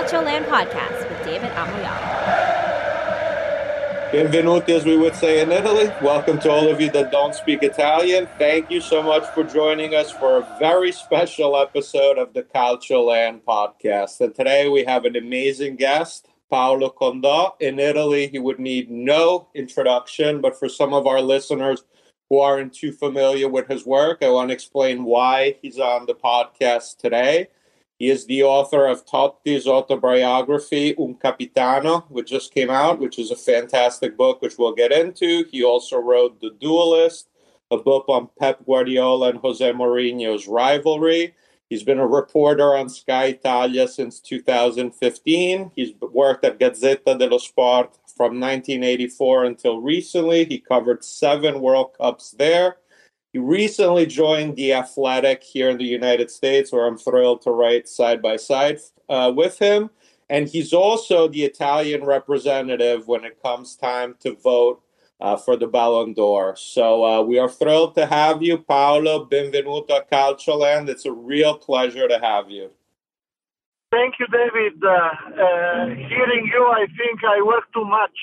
Calcioland Podcast with David Amoyala. Benvenuti, as we would say in Italy. Welcome to all of you that don't speak Italian. Thank you so much for joining us for a very special episode of the Calcioland Podcast. And today we have an amazing guest, Paolo Condò. In Italy, he would need no introduction, but for some of our listeners who aren't too familiar with his work, I want to explain why he's on the podcast today. He is the author of Totti's autobiography, Un Capitano, which just came out, which is a fantastic book, which we'll get into. He also wrote The Duelist, a book on Pep Guardiola and Jose Mourinho's rivalry. He's been a reporter on Sky Italia since 2015. He's worked at Gazzetta dello Sport from 1984 until recently. He covered 7 World Cups there. He recently joined The Athletic here in the United States, where I'm thrilled to write side by side with him. And he's also the Italian representative when it comes time to vote for the Ballon d'Or. So we are thrilled to have you, Paolo. Benvenuto a Calcioland. It's a real pleasure to have you. Thank you, David. Hearing you, I think I work too much.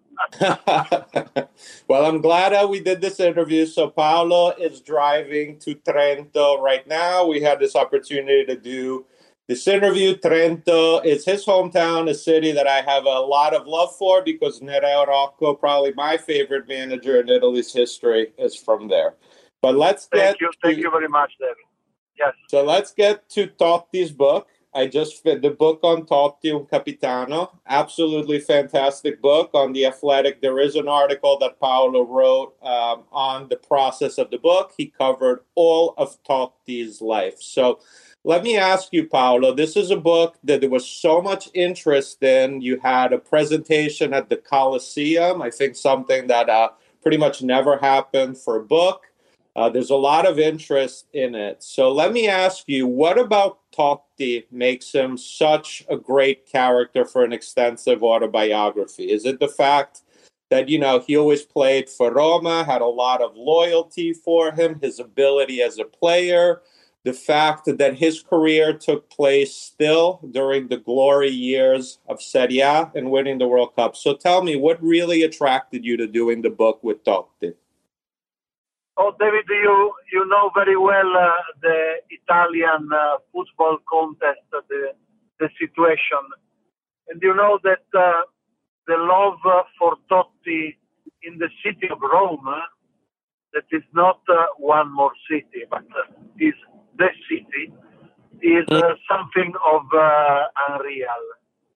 Well, I'm glad we did this interview. So Paolo is driving to Trento right now. We had this opportunity to do this interview. Trento is his hometown, a city that I have a lot of love for because Nereo Rocco, probably my favorite manager in Italy's history, is from there. But let's Thank you very much, David. Yes. So let's get to Totti's book. I just read the book on Totti, Un Capitano. Absolutely fantastic book on The Athletic. There is an article that Paolo wrote on the process of the book. He covered all of Totti's life. So let me ask you, Paolo, this is a book that there was so much interest in. You had a presentation at the Coliseum. I think something that pretty much never happened for a book. There's a lot of interest in it. So let me ask you, what about Totti makes him such a great character for an extensive autobiography? Is it the fact that, you know, he always played for Roma, had a lot of loyalty for him, his ability as a player, the fact that his career took place still during the glory years of Serie A and winning the World Cup? So tell me, what really attracted you to doing the book with Totti? Oh, David, you know very well the Italian football contest, the situation. And you know that the love for Totti in the city of Rome, that is not one more city, but is the city, is something of unreal.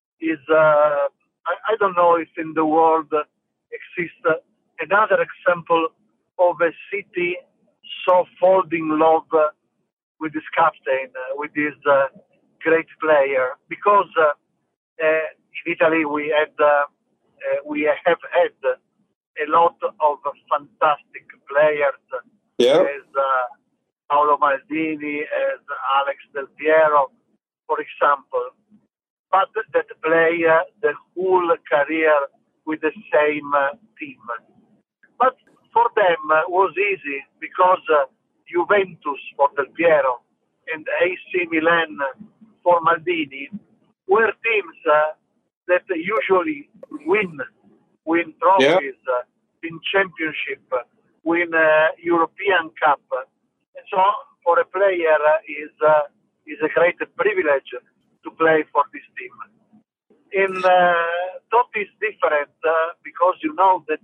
I don't know if in the world exists another example of a city so falling in love with this captain, with this great player. Because in Italy we have had a lot of fantastic players, as Paolo Maldini, as Alex Del Piero, for example. But that play the whole career with the same team. But for them was easy because Juventus for Del Piero and AC Milan for Maldini were teams that usually win trophies, win championship, win European Cup. And so for a player is a great privilege to play for this team. In Totti is different because you know that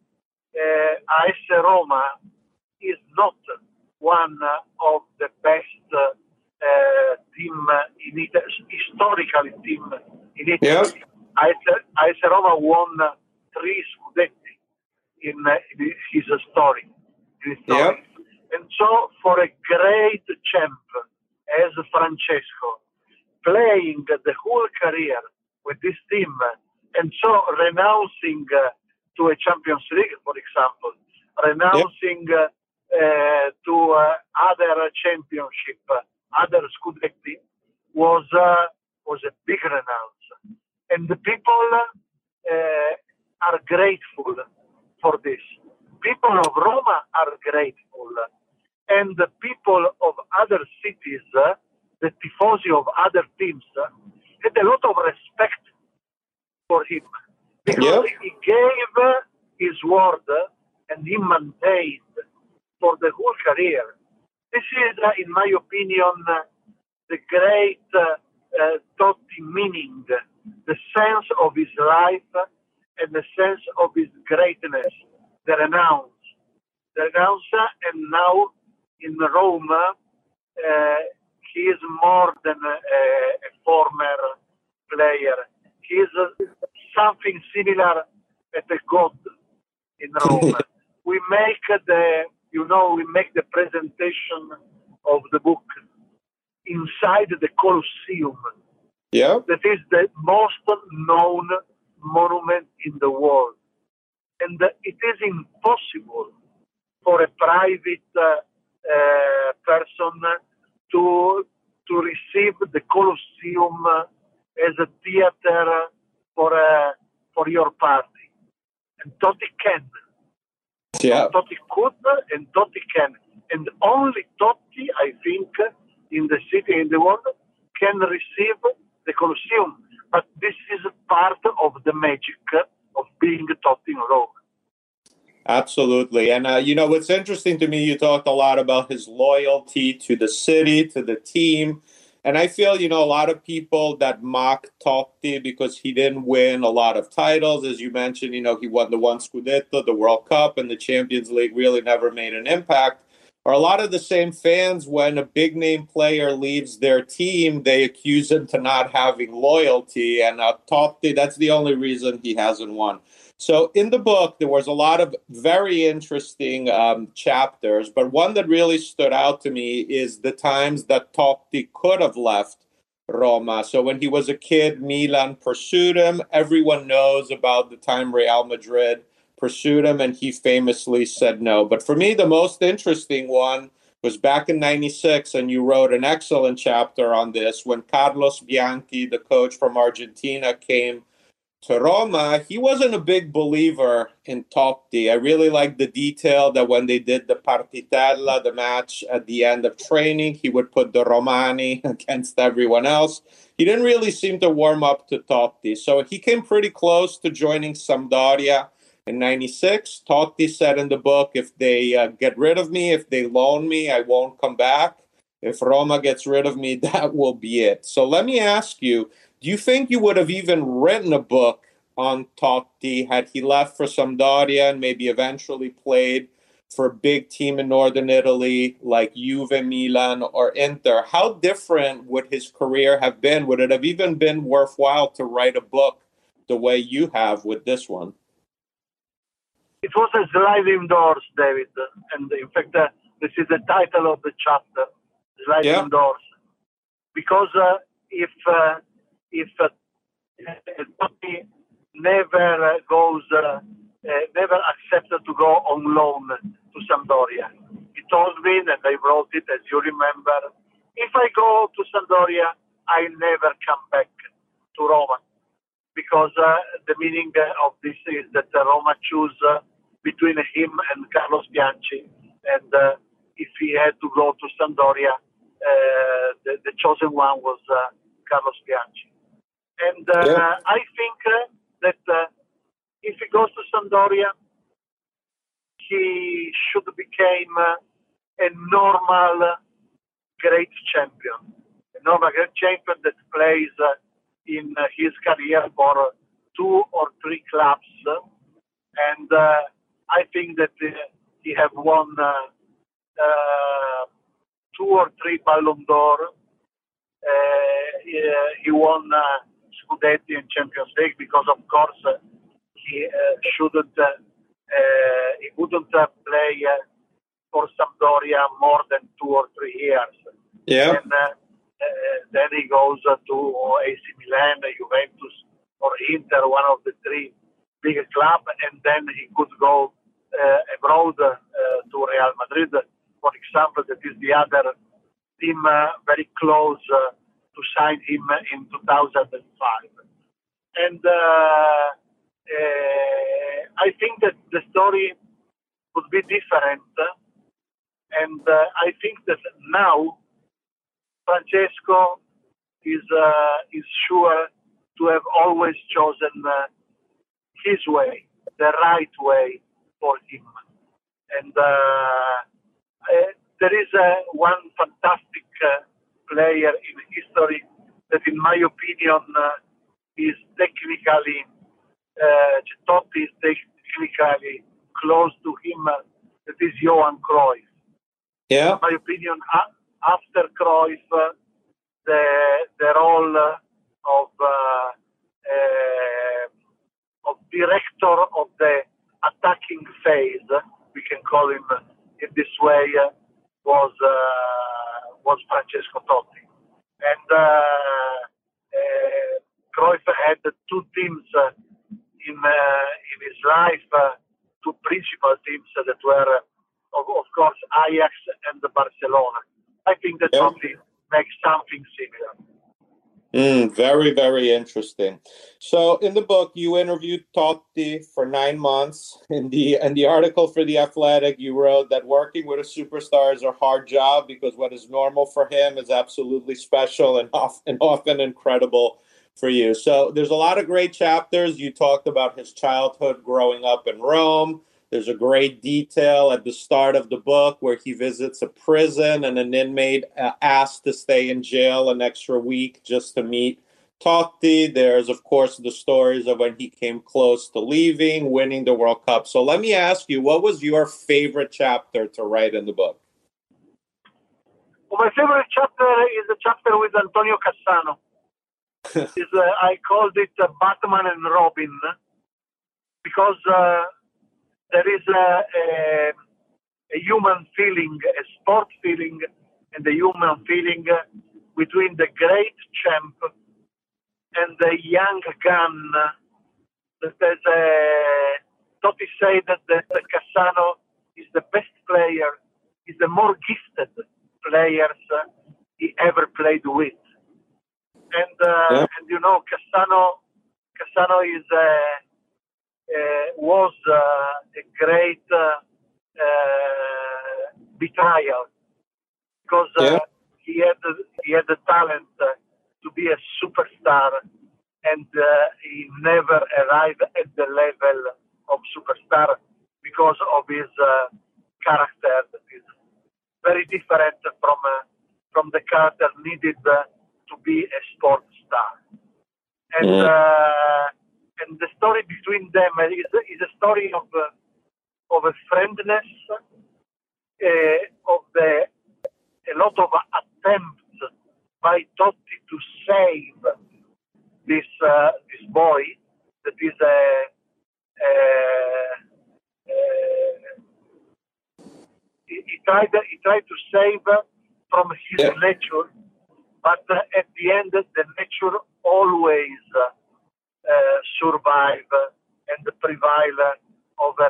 AS Roma is not one of the best team in Italy, historically team in Italy. AS Roma won 3 Scudetti in his story. And so for a great champ as Francesco, playing the whole career with this team, and so renouncing to a Champions League, for example, renouncing to other championship, other Scudetti, was a big renounce. And the people are grateful for this. People of Roma are grateful. And the people of other cities, the tifosi of other teams, had a lot of respect for him because he gave his word and he maintained for the whole career. This is, in my opinion, the great Totti meaning, the sense of his life and the sense of his greatness, the renounce. And now in Rome, he is more than a former player. He is something similar at a god in Rome. We make the presentation of the book inside the Colosseum. Yeah. That is the most known monument in the world. And it is impossible for a private person to receive the Colosseum as a theater for your party. And Totti can. Yeah. Totti could and Totti can. And only Totti, I think, in the city, in the world, can receive the Colosseum. But this is part of the magic of being Totti in Rome. Absolutely. And, what's interesting to me, you talked a lot about his loyalty to the city, to the team. And I feel, a lot of people that mock Totti because he didn't win a lot of titles. As you mentioned, he won the one Scudetto, the World Cup, and the Champions League really never made an impact. Are a lot of the same fans when a big-name player leaves their team, they accuse him to not having loyalty. And Totti, that's the only reason he hasn't won. So in the book, there was a lot of very interesting chapters, but one that really stood out to me is the times that Totti could have left Roma. So when he was a kid, Milan pursued him. Everyone knows about the time Real Madrid pursued him, and he famously said no. But for me, the most interesting one was back in '96, and you wrote an excellent chapter on this, when Carlos Bianchi, the coach from Argentina, came to Roma. He wasn't a big believer in Totti. I really like the detail that when they did the partitella, the match at the end of training, he would put the Romani against everyone else. He didn't really seem to warm up to Totti. So he came pretty close to joining Sampdoria in '96. Totti said in the book, if they get rid of me, if they loan me, I won't come back. If Roma gets rid of me, that will be it. So let me ask you, do you think you would have even written a book on Totti had he left for Sampdoria and maybe eventually played for a big team in Northern Italy like Juve, Milan, or Inter? How different would his career have been? Would it have even been worthwhile to write a book the way you have with this one? It was a sliding doors, David. And in fact, this is the title of the chapter, Sliding Doors. Because if Totti never accepted to go on loan to Sampdoria. He told me, and I wrote it, as you remember, if I go to Sampdoria, I never come back to Roma. Because the meaning of this is that Roma choose between him and Carlos Bianchi. And if he had to go to Sampdoria, the chosen one was Carlos Bianchi. And I think that if he goes to Sampdoria, he should become a normal great champion. A normal great champion that plays in his career for 2 or 3 clubs. And I think that he have won 2 or 3 Ballon d'Or. He won Scudetti and Champions League because, of course, he wouldn't play for Sampdoria more than 2 or 3 years. Yeah. And then he goes to AC Milan, Juventus, or Inter, one of the 3 big clubs, and then he could go abroad to Real Madrid, for example. That is the other team very close to sign him in 2005. And I think that the story would be different. And I think that now Francesco is sure to have always chosen his way, the right way for him. And there is one fantastic player in history that, in my opinion, is technically, Totti is technically close to him. That is Johan Cruyff. Yeah. In my opinion, after Cruyff, the role of director of the attacking phase, we can call him in this way, was Francesco Totti. And Cruyff had two teams in his life, two principal teams that were, of course, Ajax and Barcelona. I think that Totti makes something similar. Very, very interesting. So in the book, you interviewed Totti for 9 months. In the article for The Athletic, you wrote that working with a superstar is a hard job because what is normal for him is absolutely special and often incredible for you. So there's a lot of great chapters. You talked about his childhood growing up in Rome. There's a great detail at the start of the book where he visits a prison and an inmate asked to stay in jail an extra week just to meet Totti. There's, of course, the stories of when he came close to leaving, winning the World Cup. So let me ask you, what was your favorite chapter to write in the book? Well, my favorite chapter is the chapter with Antonio Cassano. I called it Batman and Robin because there is a human feeling, a sport feeling, and a human feeling between the great champ and the young gun. There's Totti say that Cassano is the best player, is the more gifted players he ever played with. And you know, Cassano is was a great betrayal because he had the talent to be a superstar, and he never arrived at the level of superstar because of his character that is very different from the character needed to be a sports star. And the story between them is a story of a friendliness, of a lot of attempts by Totti to save this boy that is he tried to save from his nature, but at the end the nature always survive and prevail over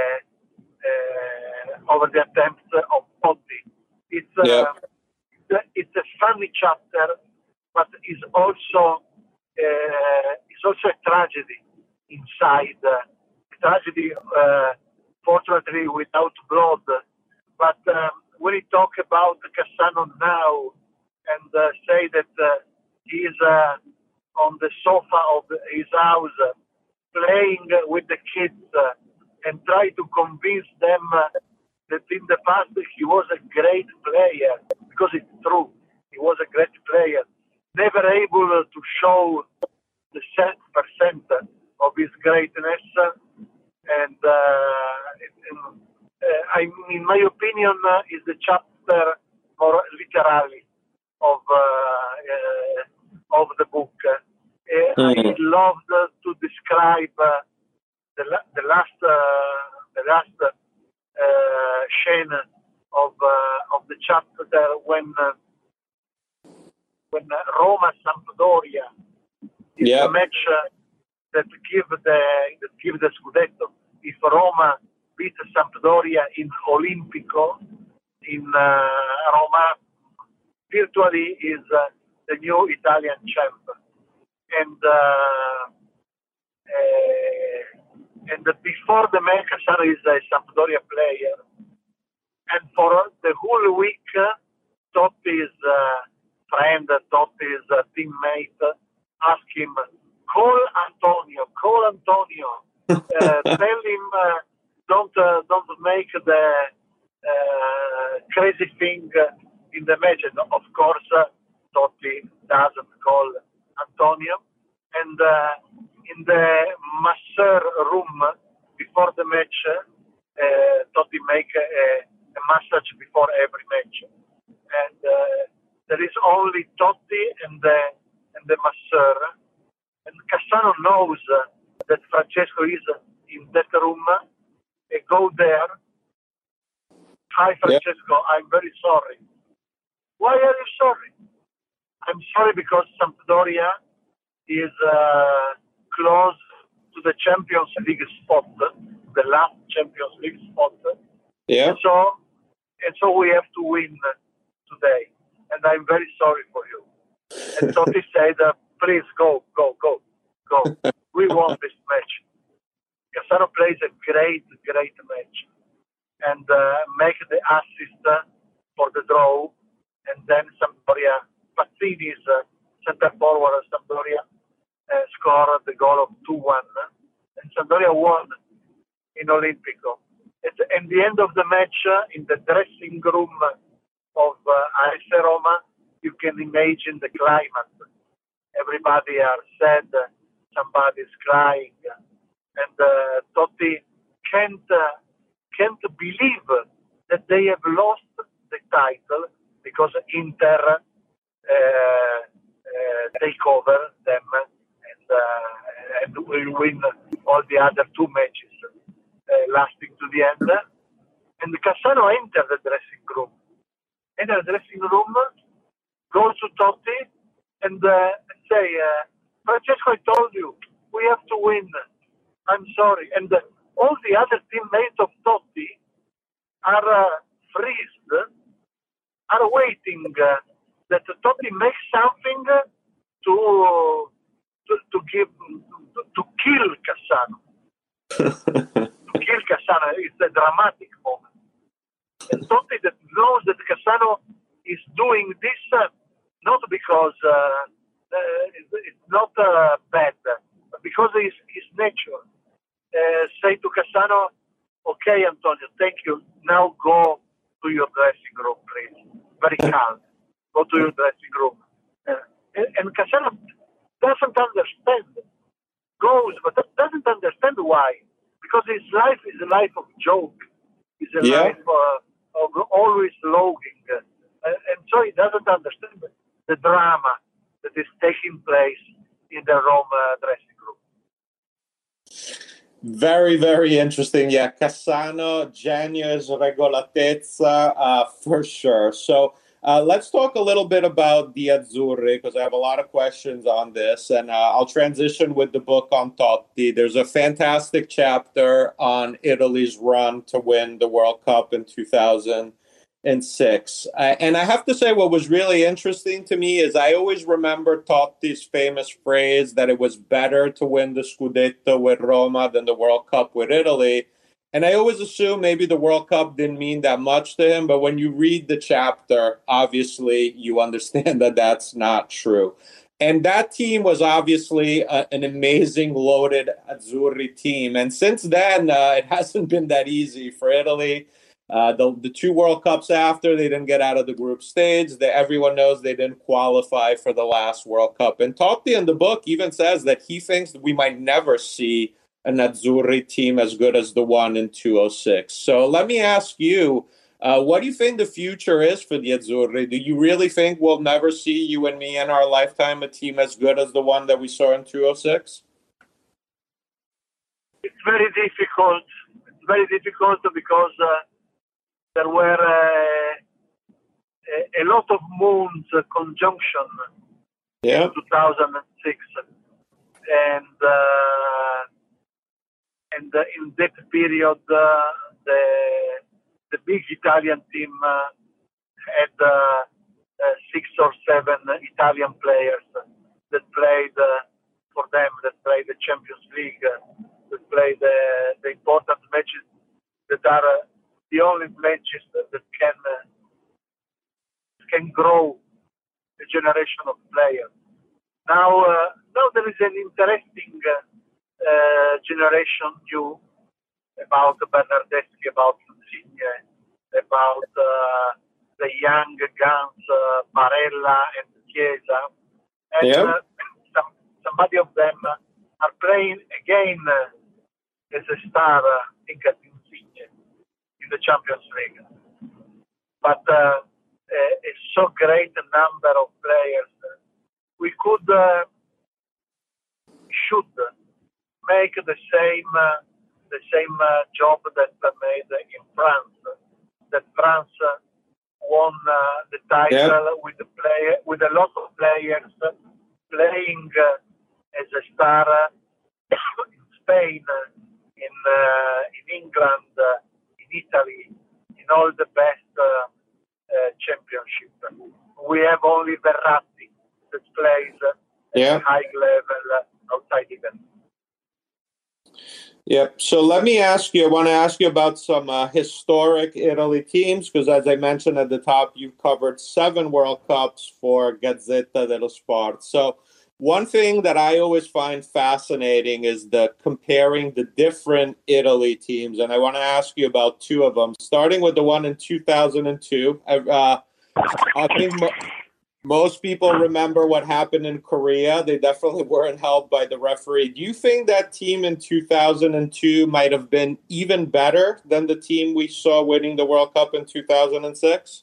the attempts of Totti. It's a funny chapter, but it's also a tragedy inside. Tragedy, fortunately, without blood. But when we talk about Cassano now and say that he's on the sofa of his house playing with the kids and try to convince them that in the past he was a great player, because it's true, he was a great player, never able to show the 7% of his greatness, and in my opinion, is the chapter more literally of the book. I loved to describe the last scene of the chapter when Roma Sampdoria is the match that give the Scudetto. If Roma beat Sampdoria in Olimpico in Roma, virtually is the new Italian champ. And before the match, Cassano is a Sampdoria player, and for the whole week, Totti is friend, Totti's teammate, asked him, call Antonio. Tell him don't make the crazy thing in the match. And of course, Totti doesn't call Antonio. And in the masseur room before the match, Totti make a massage before every match. And there is only Totti and the masseur. And Cassano knows that Francesco is in that room. Go there. Hi, Francesco. Yeah. I'm very sorry. Why are you sorry? I'm sorry because Sampdoria is close to the Champions League spot, the last Champions League spot. Yeah. And so we have to win today. And I'm very sorry for you. And Totti said, please go. We won this match. Cassano plays a great match and make the assist for the draw. And then Sampdoria, Pazzini's center forward, Sampdoria scored the goal of 2-1. And Sampdoria won in Olimpico. At the end of the match, in the dressing room of AS Roma, you can imagine the climate. Everybody are sad, somebody's crying, and Totti can't believe that they have lost the title because Inter take over them and will win all the other two matches, lasting to the end. And Cassano entered the dressing room. Goes to Totti and say, Francesco, I told you, we have to win. I'm sorry. And all the other teammates of Totti are freezed, are waiting that Totti makes something to kill Cassano. To kill Cassano. It's a dramatic moment. And Totti that knows that Cassano is doing this not because it's not bad, but because it's nature. Say to Cassano, okay, Antonio, thank you. Now go to your dressing room, please. Very calm. Go to your dressing room. And Cassano doesn't understand. Goes, but doesn't understand why. Because his life is a life of joke. It's a life of always logging. And so he doesn't understand the drama that is taking place in the Roma dressing room. Very, very interesting. Yeah, Cassano, genius, regolatezza, for sure. So let's talk a little bit about the Azzurri, because I have a lot of questions on this, and I'll transition with the book on Totti. There's a fantastic chapter on Italy's run to win the World Cup in 2006. And I have to say, what was really interesting to me is I always remember Totti's famous phrase that it was better to win the Scudetto with Roma than the World Cup with Italy. And I always assume maybe the World Cup didn't mean that much to him. But when you read the chapter, obviously you understand that that's not true. And that team was obviously an amazing, loaded Azzurri team. And since then, it hasn't been that easy for Italy. The two World Cups after, they didn't get out of the group stage. Everyone knows they didn't qualify for the last World Cup. And Totti in the book even says that he thinks that we might never see an Azzurri team as good as the one in 2006. So let me ask you, what do you think the future is for the Azzurri? Do you really think we'll never see, you and me in our lifetime, a team as good as the one that we saw in 2006? It's very difficult. It's very difficult because there were a lot of moons conjunction in 2006, and in that period, the big Italian team had 6 or 7 Italian players that played for them, that played the Champions League, that played the important matches that are the only matches that can grow a generation of players. Now there is an interesting generation new about Bernardeschi, about Insigne, about the young guns, Barella and Chiesa. And somebody of them are playing again as a star, I think at Insigne, in the Champions League. But a so great number of players, we should make the same job that made in France. That France won the title with a lot of players playing as a star in Spain, in England, in Italy, in all the best championship. We have only Verratti that plays at a high level outside Italy. Yep. So let me ask you, I want to ask you about some historic Italy teams, because as I mentioned at the top, you've covered 7 World Cups for Gazzetta dello Sport. So one thing that I always find fascinating is comparing the different Italy teams. And I want to ask you about 2 of them, starting with the one in 2002. I think most people remember what happened in Korea. They definitely weren't helped by the referee. Do you think that team in 2002 might have been even better than the team we saw winning the World Cup in 2006?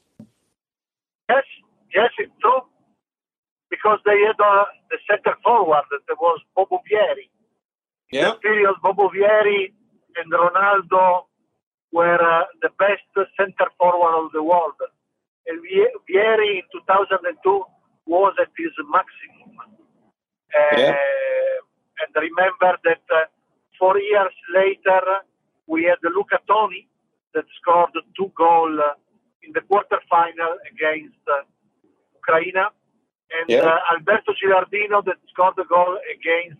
Yes, it's true. Because they had the center forward that was Bobo Vieri. In that period, Bobo Vieri and Ronaldo were the best center forward of the world. And Vieri in 2002 was at his maximum. And remember that 4 years later, we had Luca Toni that scored 2 goals in the quarterfinal against Ukraine. And Alberto Gilardino that scored a goal against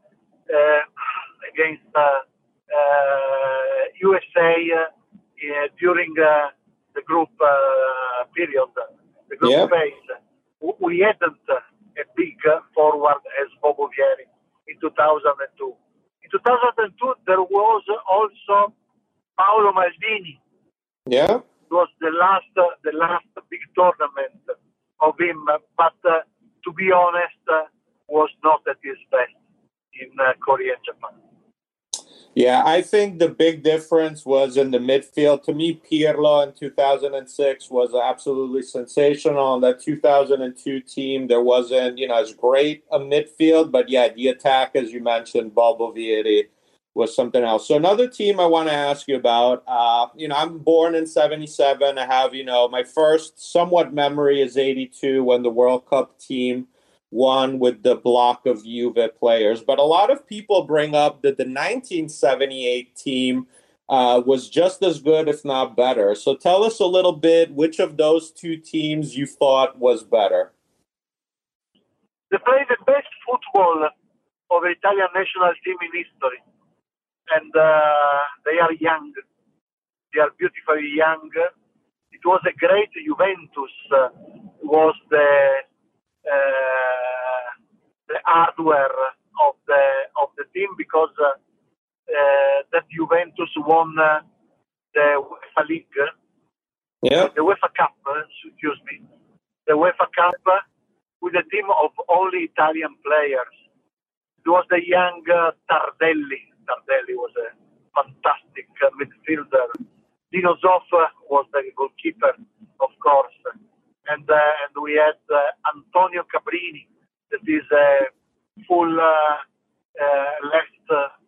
USA during the group period, the group phase. We hadn't a big forward as Bobo Vieri in 2002. In 2002, there was also Paolo Maldini. Yeah, it was the last big tournament of him, but to be honest, was not at his best in Korea and Japan. Yeah, I think the big difference was in the midfield. To me, Pirlo in 2006 was absolutely sensational. In that 2002 team, there wasn't, as great a midfield, but the attack, as you mentioned, Bobo Vieri was something else. So another team I want to ask you about, I'm born in 77. I have, my first somewhat memory is 82 when the World Cup team won with the block of Juve players. But a lot of people bring up that the 1978 team was just as good, if not better. So tell us a little bit, which of those 2 teams you thought was better? They played the best football of the Italian national team in history. And they are young. They are beautifully young. It was a great Juventus. Was the hardware of the team, because that Juventus won the UEFA League, the UEFA Cup, the UEFA Cup with a team of only Italian players. It was the young Tardelli. Tardelli was a fantastic midfielder. Dino Zoff was the goalkeeper, of course. And we had Antonio Cabrini, that is a full left.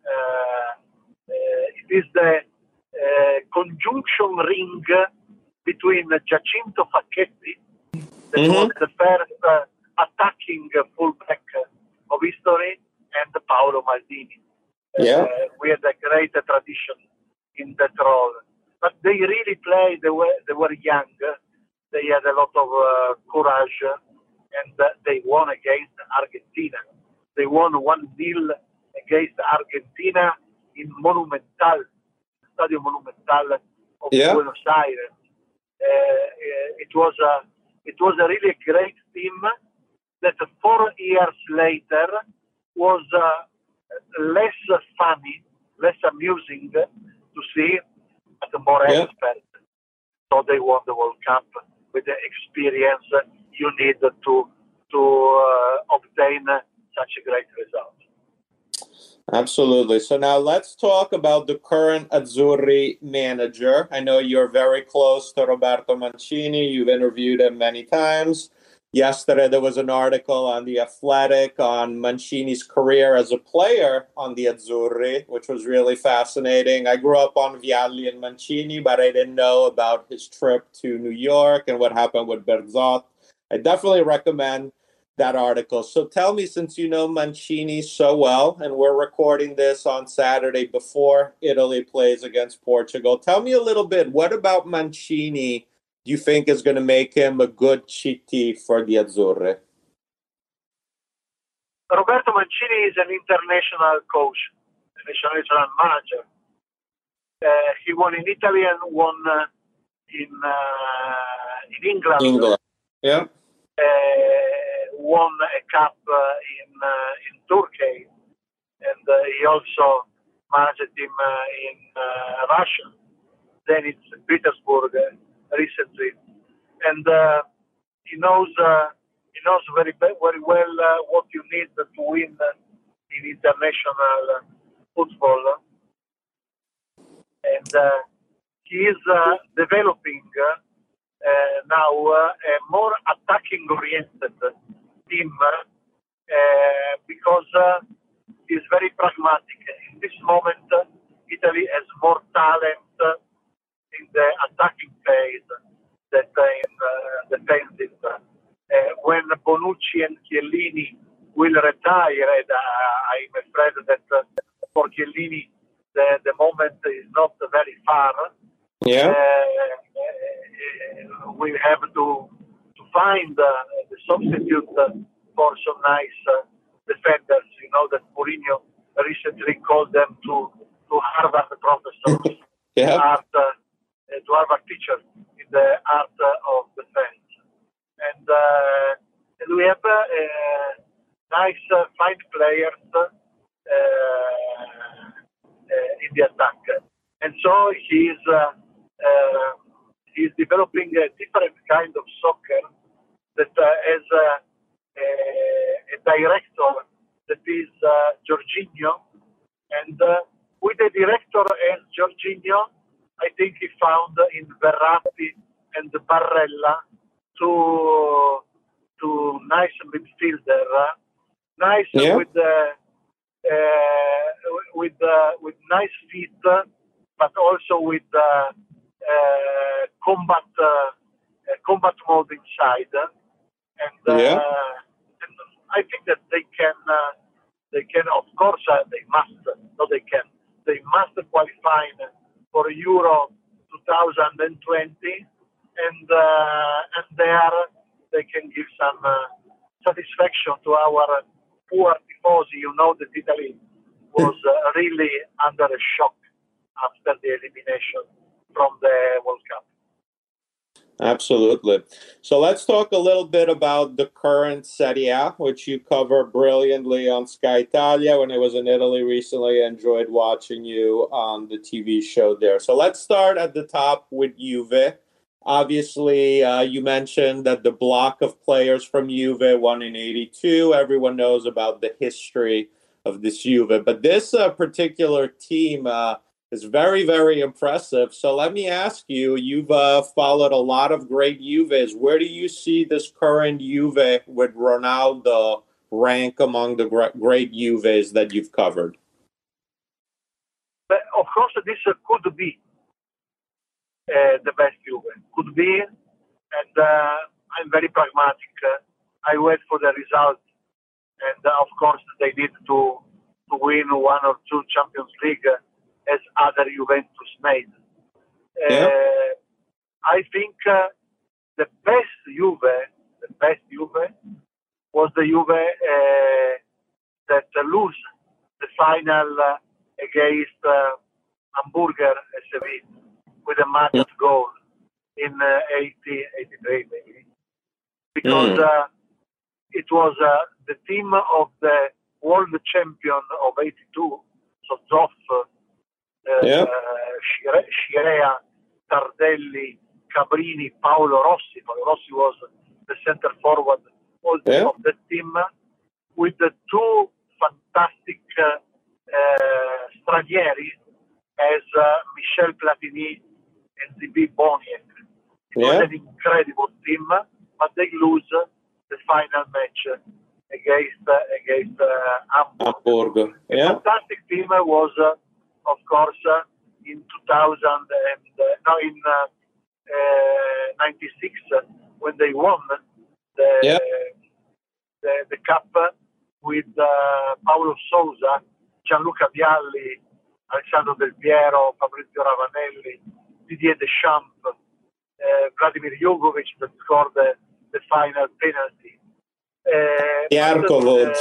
It is the conjunction ring between Giacinto Facchetti, that was the first attacking fullback of history, and Paolo Maldini. We had a great tradition in that role. But they really played, they were young. They had a lot of courage, and they won against Argentina. They won 1-0 against Argentina in Monumental, Stadio Monumental of Buenos Aires. It was It was a really great team that 4 years later was less funny, less amusing to see, but more expert. So they won the World Cup with the experience you need to obtain such a great result. Absolutely. So now let's talk about the current Azzurri manager. I know you're very close to Roberto Mancini. You've interviewed him many times. Yesterday, there was an article on The Athletic on Mancini's career as a player on the Azzurri, which was really fascinating. I grew up on Vialli and Mancini, but I didn't know about his trip to New York and what happened with Berzot. I definitely recommend that article. So tell me, since you know Mancini so well, and we're recording this on Saturday before Italy plays against Portugal, tell me a little bit, what about Mancini do you think is going to make him a good CT for the Azzurri? Roberto Mancini is an international coach, an international manager. He won in Italy and won in England. Yeah. Won a cup in Turkey, and he also managed him in Russia. Then it's Petersburg recently, and he knows very well what you need to win in international football, and he is developing now a more attacking-oriented team because he's very pragmatic. In this moment, Italy has more talent in the attacking phase than in defensive. When Bonucci and Chiellini will retire, and I'm afraid that for Chiellini the moment is not very far. Yeah. We have to find the substitute for some nice defenders. You know that Mourinho recently called them to Harvard professors, to Harvard teachers in the art of defense. And we have nice, fine players in the attack. And so he's developing a different kind of soccer that has a director that is Jorginho. And with a director as Jorginho, I think he found in Verratti and Barella two nice midfielder, nice with nice feet, but also with combat mode inside, and I think that they can, of course, they must qualify for Euro 2020, and there they can give some satisfaction to our poor tifosi. You know that Italy was really under a shock after the elimination from the World Cup. Absolutely. So let's talk a little bit about the current Serie A, which you cover brilliantly on Sky Italia. When I was in Italy recently, I enjoyed watching you on the TV show there. So let's start at the top with Juve. Obviously, you mentioned that the block of players from Juve won in '82. Everyone knows about the history of this Juve. But this particular team is very, very impressive. So let me ask you, you've followed a lot of great Juves. Where do you see this current Juve with Ronaldo rank among the great Juves that you've covered? But of course, this could be the best Juve. Could be, and I'm very pragmatic. I wait for the result, and of course, they need to win one or two Champions League as other Juventus made. I think the best Juve was the Juve that lose the final against Hamburger SV with a magic goal in 83 maybe. because it was the team of the world champion of '82, so Zoff, Scirea, Tardelli, Cabrini, Paolo Rossi. Paolo Rossi was the center forward of the team, with the two fantastic stranieri as Michel Platini and ZB Boniek. It was an incredible team, but they lose the final match against Hamburg. A fantastic team was, of course, in 96 when they won the cup with Paulo Sousa, Gianluca Vialli, Alessandro Del Piero, Fabrizio Ravanelli, Didier Deschamps, Vladimir Jugovic that scored the final penalty. Vierkovod.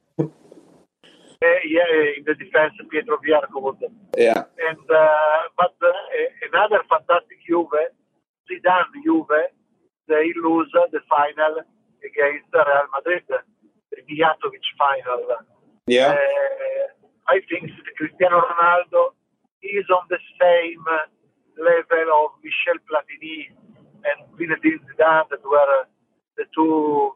In the defense, Pietro Vierkovod. Yeah. And but another fantastic Juve, Zidane Juve, they lose the final against Real Madrid, the Mijatovic final. Yeah. I think Cristiano Ronaldo is on the same level of Michel Platini and Zinedine Zidane, that were the two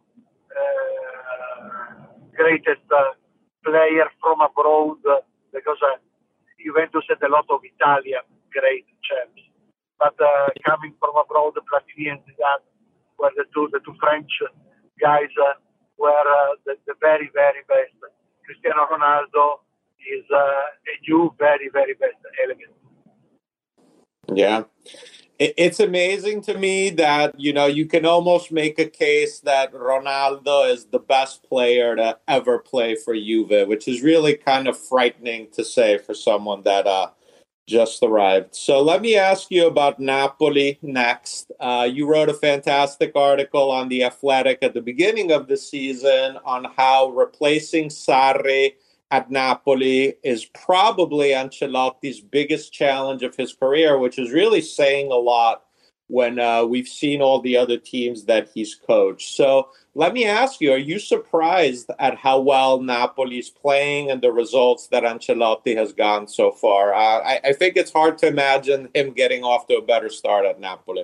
greatest players from abroad, because Juventus had a lot of Italian great champs. But coming from abroad, Platini and Zidane were the two French guys were the very, very best. Cristiano Ronaldo is a new very, very best element. Yeah. It's amazing to me that, you can almost make a case that Ronaldo is the best player to ever play for Juve, which is really kind of frightening to say for someone that just arrived. So let me ask you about Napoli next. You wrote a fantastic article on The Athletic at the beginning of the season on how replacing Sarri at Napoli is probably Ancelotti's biggest challenge of his career, which is really saying a lot when we've seen all the other teams that he's coached. So let me ask you, are you surprised at how well Napoli's playing and the results that Ancelotti has gotten so far? I think it's hard to imagine him getting off to a better start at Napoli.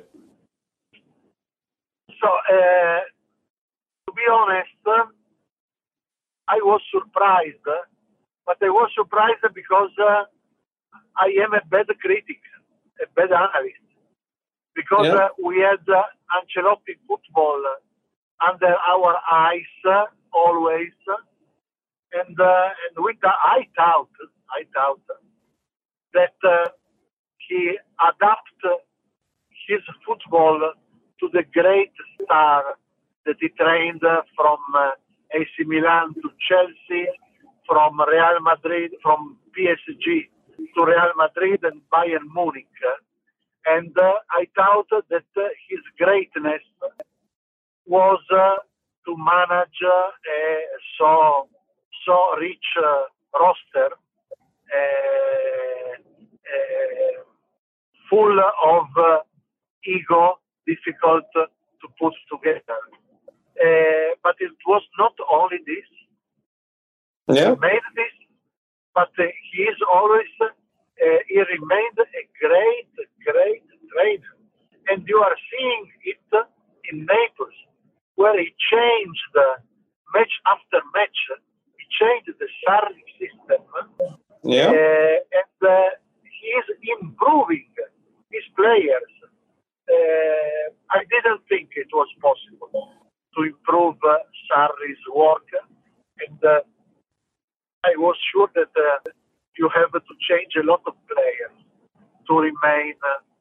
So, to be honest, I was surprised, but I was surprised because I am a bad critic, a bad analyst, because we had Ancelotti football under our eyes always, and I thought that he adapted his football to the great star that he trained from AC Milan to Chelsea, from Real Madrid, from PSG to Real Madrid and Bayern Munich. And I thought that his greatness was to manage a so rich roster, full of ego, difficult to put together. But it was not only this. He made this, but he is always, he remained a great trainer. And you are seeing it in Naples, where he changed match after match. He changed the Sarri system. And he is improving his players. I didn't think it was possible to improve Sarri's work, and I was sure that you have to change a lot of players to remain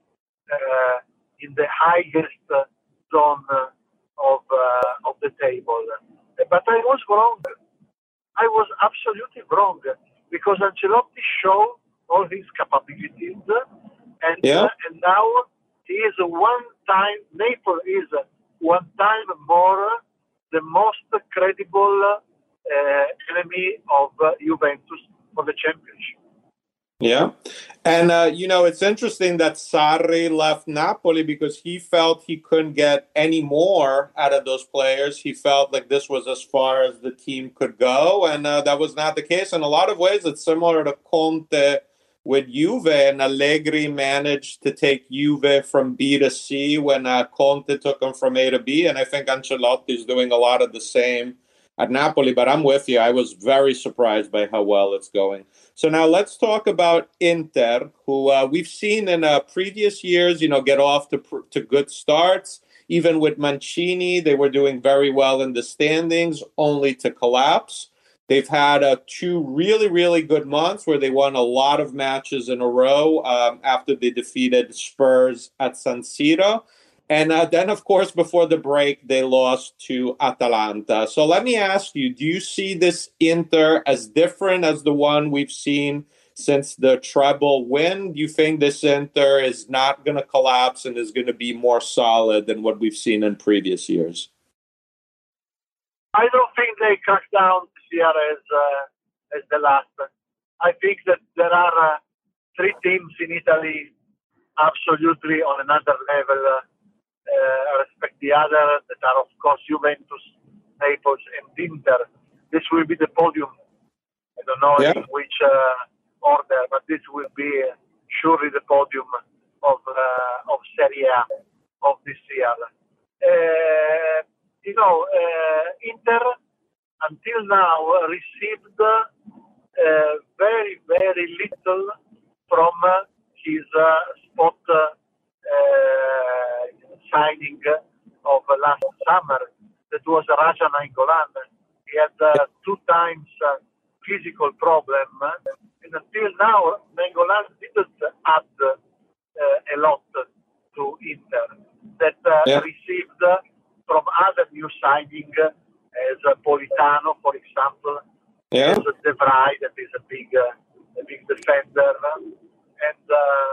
in the highest zone of the table. But I was wrong. I was absolutely wrong, because Ancelotti showed all his capabilities, and now he is Naples is one time more the most credible enemy of Juventus for the championship. Yeah. And, it's interesting that Sarri left Napoli because he felt he couldn't get any more out of those players. He felt like this was as far as the team could go. And that was not the case. In a lot of ways, it's similar to Conte with Juve. And Allegri managed to take Juve from B to C when Conte took them from A to B. And I think Ancelotti is doing a lot of the same at Napoli. But I'm with you. I was very surprised by how well it's going. So now let's talk about Inter, who we've seen in previous years, get off to good starts. Even with Mancini, they were doing very well in the standings, only to collapse. They've had two really, really good months where they won a lot of matches in a row after they defeated Spurs at San Siro. And then, of course, before the break, they lost to Atalanta. So let me ask you, do you see this Inter as different as the one we've seen since the treble win? Do you think this Inter is not going to collapse and is going to be more solid than what we've seen in previous years? I don't think they crack down this year as the last. I think that there are three teams in Italy absolutely on another level respect the other, that are of course Juventus, Naples, and Inter. This will be the podium. I don't know in which order, but this will be surely the podium of Serie A of this year. Inter until now received very, very little from his spot signing of last summer. That was Raja Nainggolan. He had 2 times physical problem, and until now Nainggolan didn't add a lot to Inter. That received from other new signing as Politano, for example, as De Vrij, that is a big defender, and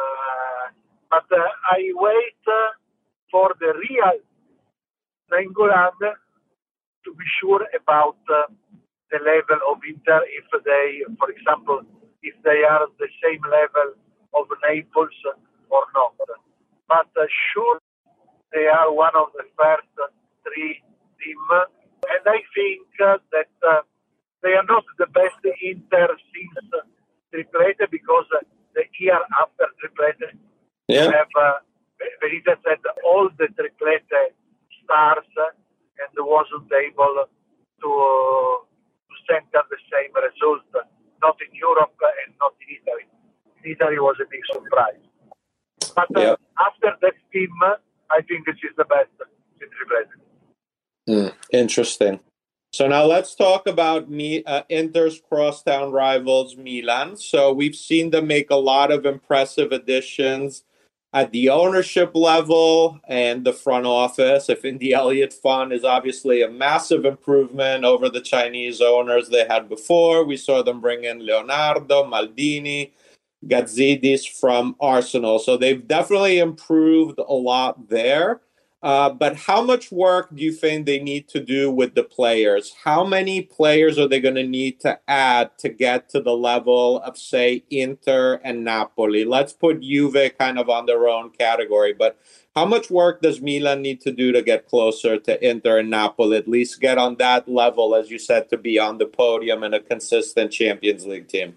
but I wait for the real Nainggolan to be sure about the level of Inter, if they, for example, if they are the same level of Naples or not. But sure, they are one of the first 3 teams, and I think that they are not the best Inter since Triplete, because the year after Triplete, have Benitez had all the Triplete stars and wasn't able to center the same result, not in Europe and not in Italy. In Italy was a big surprise. But after that team, I think this is the best in Triplete. Interesting. So now let's talk about Inter's crosstown rivals, Milan. So we've seen them make a lot of impressive additions at the ownership level and the front office. I think the Elliott Fund is obviously a massive improvement over the Chinese owners they had before. We saw them bring in Leonardo, Maldini, Gazidis from Arsenal. So they've definitely improved a lot there. But how much work do you think they need to do with the players? How many players are they going to need to add to get to the level of, say, Inter and Napoli? Let's put Juve kind of on their own category. But how much work does Milan need to do to get closer to Inter and Napoli, at least get on that level, as you said, to be on the podium and a consistent Champions League team?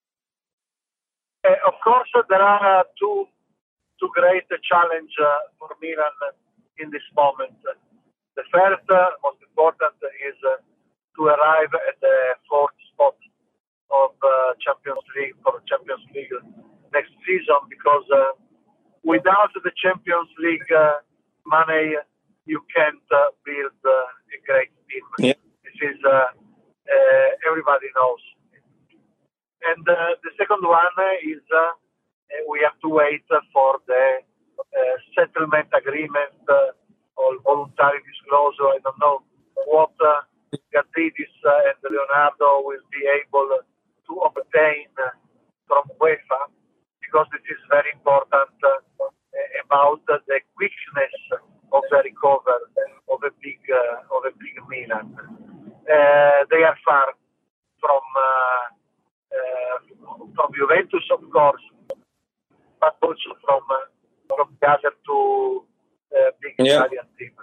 Of course, there are two great challenges for Milan in this moment. The first, most important, is to arrive at the 4th spot of Champions League for Champions League next season, because without the Champions League money, you can't build a great team. Yeah. This is everybody knows. And the second one is we have to wait for the settlement agreement or voluntary disclosure. I don't know what Gazidis and Leonardo will be able to obtain from UEFA, because this is very important about the quickness of the recovery of a big Milan. They are far from Juventus of course, but also from the other two big Italian teams.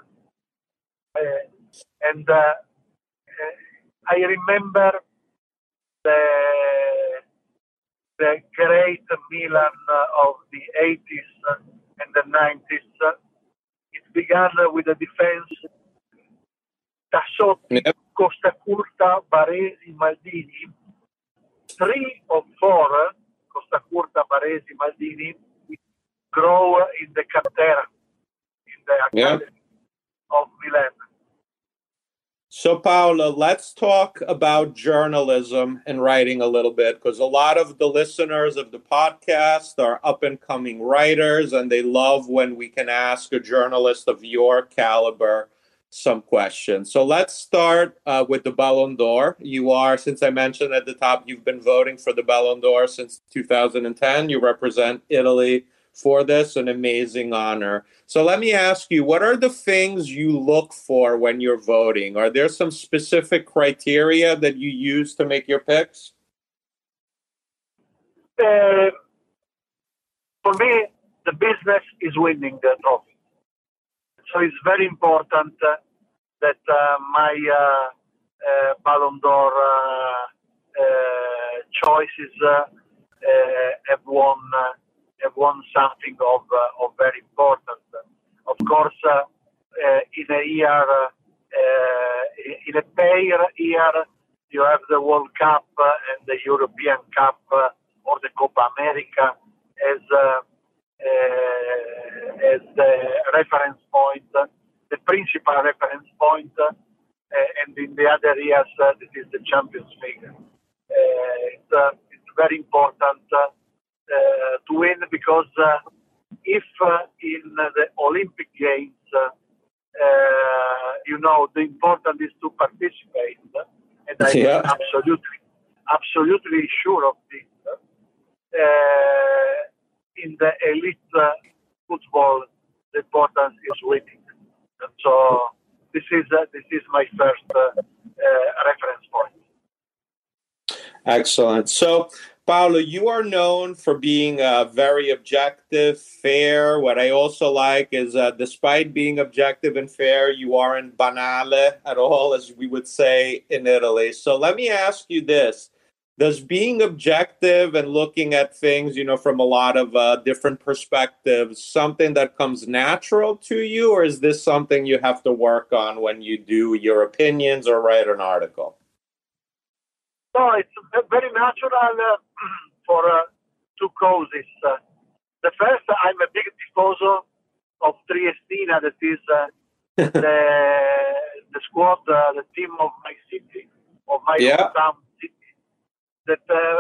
And I remember the great Milan of the 80s and the 90s. It began with a defense Tassotti, Costacurta, Baresi, Maldini. 3 or 4, Costacurta, Baresi, Maldini, grow in the Cantera, in the academy of Milan. So, Paolo, let's talk about journalism and writing a little bit, because a lot of the listeners of the podcast are up-and-coming writers, and they love when we can ask a journalist of your caliber some questions. So let's start with the Ballon d'Or. You are, since I mentioned at the top, you've been voting for the Ballon d'Or since 2010. You represent Italy for this, an amazing honor. So let me ask you, what are the things you look for when you're voting? Are there some specific criteria that you use to make your picks? For me, the business is winning the trophy. So it's very important that my Ballon d'Or choices have won something of very important. Of course, in a year, in a pair year, you have the World Cup and the European Cup or the Copa America as the reference point, the principal reference point, and in the other years, this is the Champions League. It's very important to win, because if in the Olympic Games, the important is to participate, and I'm absolutely sure of this. In the elite football, the importance is winning. And so this is my first reference point. Excellent. So, Paolo, you are known for being very objective, fair. What I also like is, despite being objective and fair, you aren't banale at all, as we would say in Italy. So let me ask you this. Does being objective and looking at things, from a lot of different perspectives, something that comes natural to you, or is this something you have to work on when you do your opinions or write an article? No, it's very natural for 2 causes. The first, I'm a big tifoso of Triestina, that is the squad, the team of my city, of my hometown city. But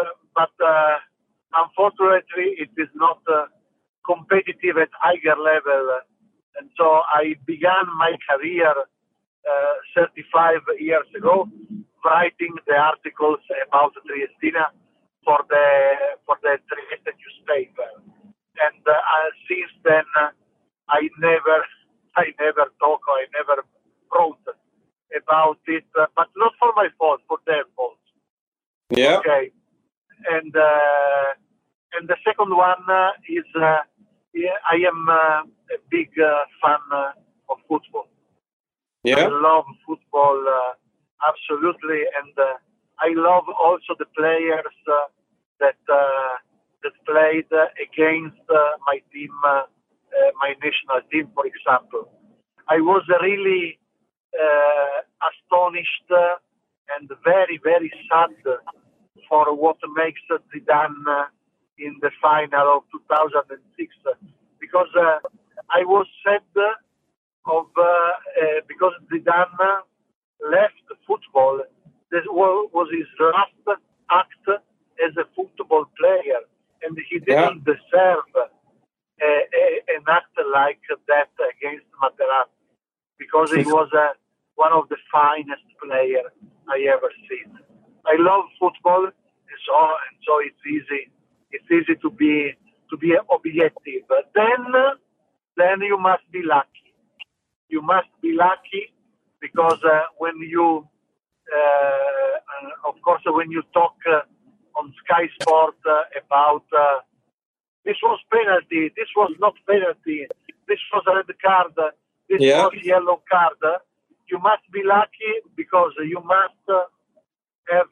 unfortunately, it is not competitive at higher level. And so I began my career 35 years ago, writing the articles about Triestina for the Trieste newspaper. And since then, I never wrote about it, but not for my fault, for their fault. Yeah. Okay. And the second one is I am a big fan of football. Yeah. I love football absolutely, and I love also the players that played against my team, my national team, for example. I was really astonished and very, very sad for what makes Zidane in the final of 2006, because I was sad because Zidane left football. This was his last act as a football player, and he didn't deserve an act like that against Materazzi, because he was one of the finest players I ever seen. I love football, and so it's easy. It's easy to be objective. But then you must be lucky. You must be lucky, because when you, of course, when you talk on Sky Sport about this was penalty, this was not penalty, this was a red card, this was yellow card. You must be lucky because you must have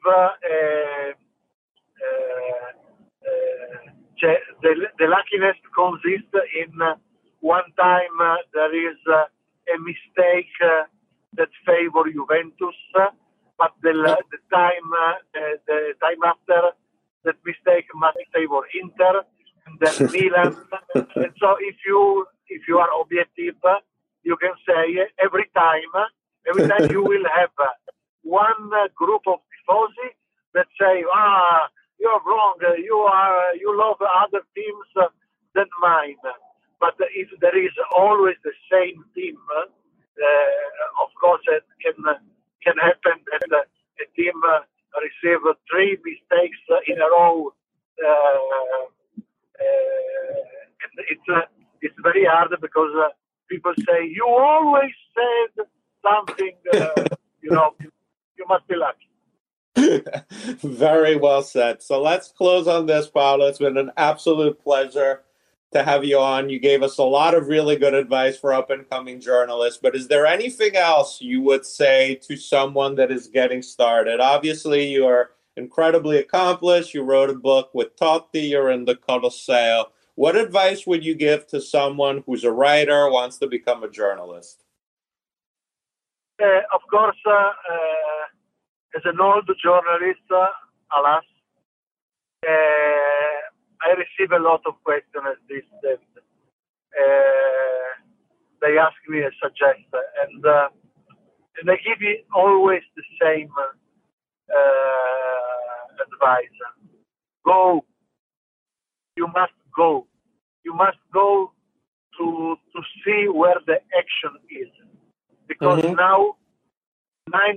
the luckiness consists in one time there is a mistake that favor Juventus, but the time after that mistake must favor Inter and then Milan. And so if you are objective, you can say every time you will have one group of tifosi that say, you're wrong, you love other teams than mine. But if there is always the same team, of course it can happen that a team receive 3 mistakes in a row, and it's very hard because people say you always said something. You must be lucky. Very well said. So let's close on this, Paolo. It's been an absolute pleasure to have you on. You gave us a lot of really good advice for up-and-coming journalists, but is there anything else you would say to someone that is getting started? Obviously, you are incredibly accomplished. You wrote a book with Totti. You're in the Colosseo. What advice would you give to someone who's a writer, wants to become a journalist? Of course, as an old journalist, alas, I receive a lot of questions at this day. They ask me a suggestion, and I give you always the same advice. Go. You must go. You must go to see where the action is, because now 90%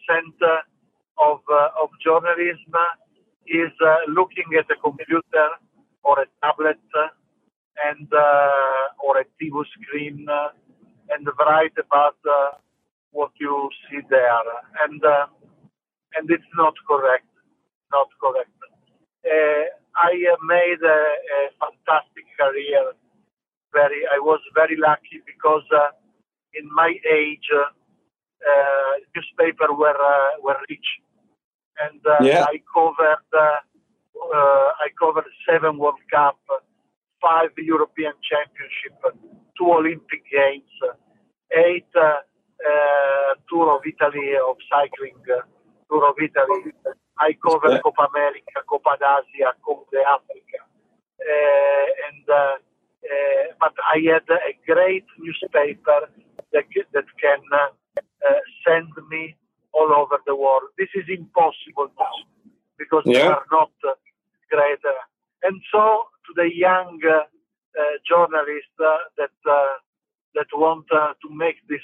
of journalism is looking at a computer or a tablet and or a TV screen and write about what you see there, and it's not correct. Not correct. I made a fantastic career. I was very lucky because in my age, newspapers were rich, and I covered 7 World Cup, 5 European Championship, 2 Olympic Games, 8 Tour of Italy of cycling, Tour of Italy. I covered Copa America, Copa d'Asia, Copa de Africa, but I had a great newspaper that can send me all over the world. This is impossible now because they are not great. And so, to the young journalists that want to make this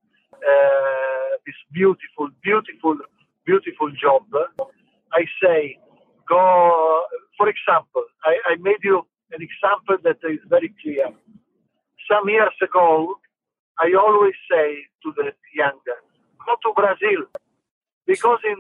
beautiful job, I say, go. For example, I made you an example that is very clear. Some years ago, I always say to the younger, go to Brazil, because in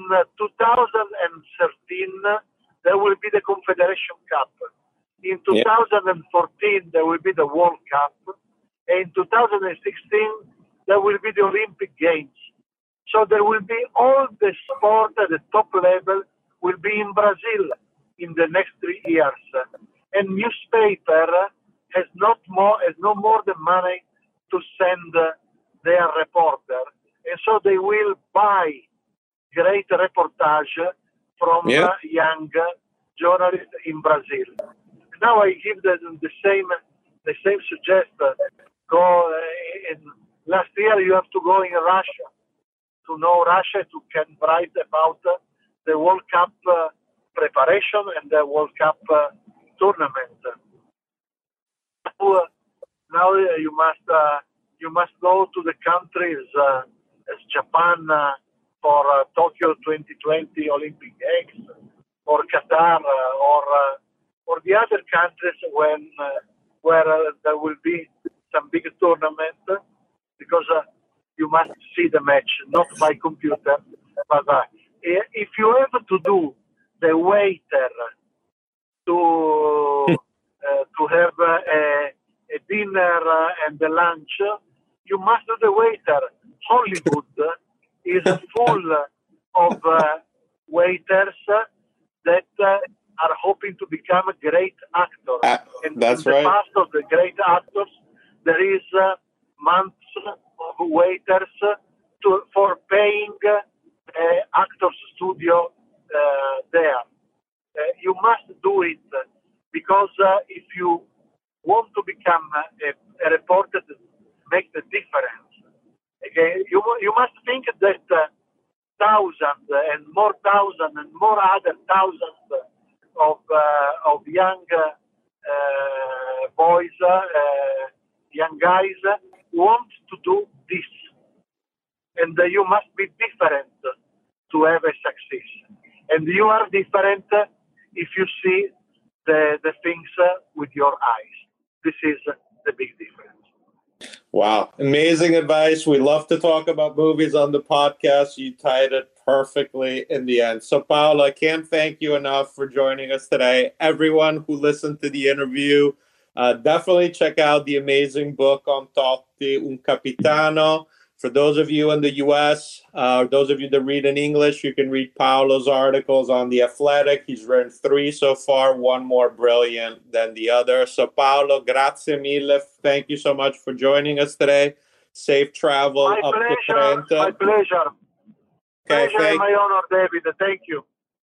2013 there will be the Confederation Cup. In 2014 there will be the World Cup. And in 2016 there will be the Olympic Games. So there will be all the sport at the top level will be in Brazil in the next 3 years. And newspaper has no more the money to send their reporter. And so they will buy great reportage from young journalists in Brazil. Now I give them the same suggestion. Go last year you have to go in Russia to know Russia, to can write about the World Cup preparation and the World Cup tournament. Now you must go to the countries as Japan for Tokyo 2020 Olympic Games, or Qatar, or the other countries where there will be some big tournament, because you must see the match, not by computer. But if you have to do the waiter to have a dinner and a lunch, you must do the waiter. Hollywood is full of waiters that are hoping to become great actors. And That's in the right. past of the great actors, there is months of waiters for paying actors studio there. You must do it because if you want to become a reporter that makes the difference, okay, you must think that thousands and more other thousands of young boys, young guys want to do this, and you must be different to have a success. And you are different if you see the things with your eyes. This is the big difference. Wow. Amazing advice. We love to talk about movies on the podcast. You tied it perfectly in the end. So, Paolo, I can't thank you enough for joining us today. Everyone who listened to the interview, definitely check out the amazing book on Totti, Un Capitano. For those of you in the U.S., those of you that read in English, you can read Paolo's articles on The Athletic. He's written 3 so far, one more brilliant than the other. So, Paolo, grazie mille. Thank you so much for joining us today. Safe travel My up pleasure, to Trento. my pleasure. Okay, Pleasure and my honor, David. Thank you.